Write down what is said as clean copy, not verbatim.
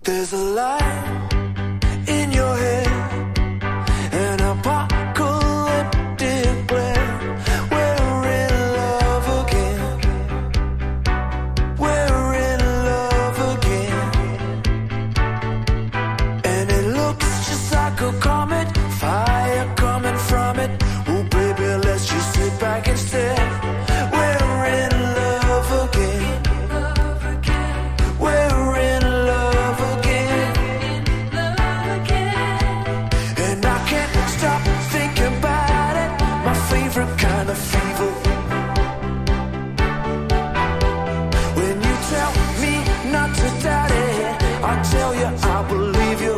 There's a light in your head, an apocalyptic plan. We're in love again. We're in love again. And it looks just like a comet, fire coming from it. Oh baby, let's just sit back instead. We're in love again. We're in love again. And I can't stop thinking about it. My favorite kind of fever. When you tell me not to doubt it, I tell you I believe you.